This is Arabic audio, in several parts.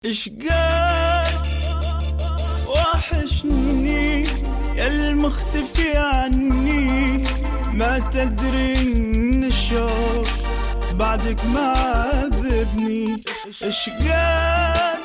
اشقاك وحشني يا المختفي عني، ما تدري ان الشوق بعدك ما عذبني. اشقاك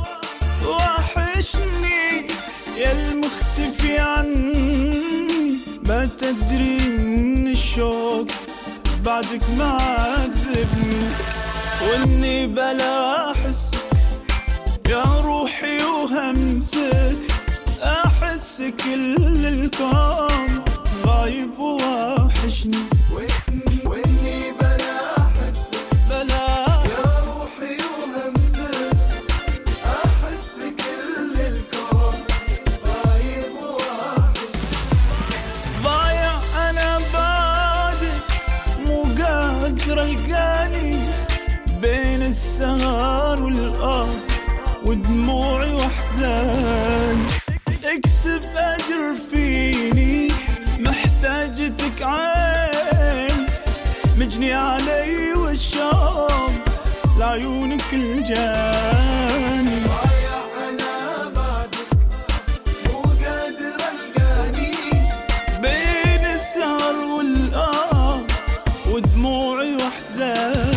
وحشني يا المختفي عني، ما تدري ان الشوق بعدك ما عذبني. واني بلا احس يا روحي وهمسك، احس كل الكون غايب ووحشني. واني بلا احس يا روحي وهمسك، احس كل الكون غايب ووحشني. ضايع انا بعدك مو قادر القاني، بين السهر والآه ودموعي واحزان. اكسب اجر فيني محتاجتك عين، مجني علي والشوق لعيونك الجاني. ضايع انا بعدك مو قادر القاني، بين السهر والآه ودموعي واحزان.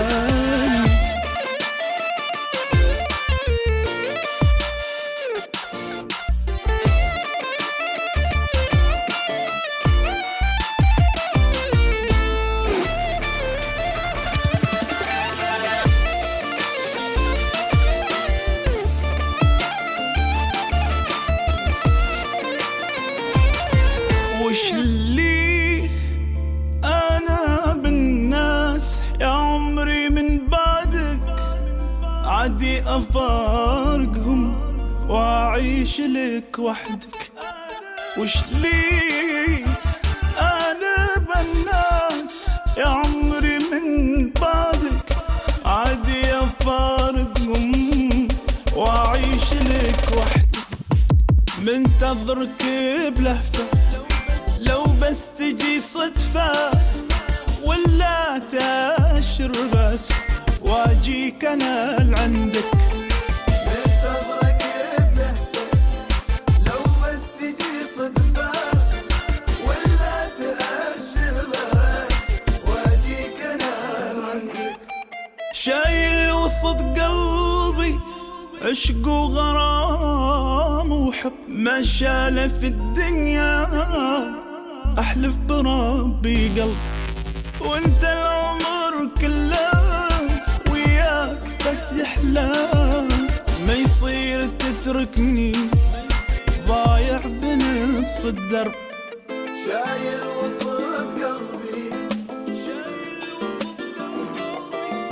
وش لي أنا بالناس يا عمري من بعدك، عادي أفارقهم وأعيش لك وحدك. وش لي أنا بالناس يا عمري من بعدك، عادي أفارقهم وأعيش لك وحدك. منتظرك بلهفة لو بس تجي صدفة، ولا تأشر بس واجيك انا لعندك. منتظرك بلهفة لو بس تجي صدفة، ولا تأشر بس واجيك انا لعندك. شايل وسط قلبي عشق وغرام وحب، ما شاله في الدنيا احلف بربي قلب. وانت العمر كله وياك بس يحلى، ما يصير تتركني ضايع بنص الدرب. شايل وسط قلبي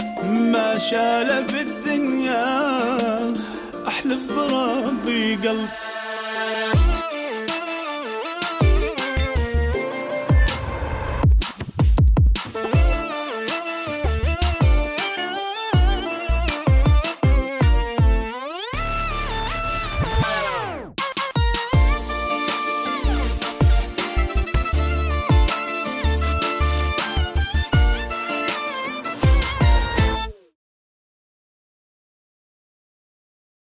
ما شاله في الدنيا احلف بربي قلب.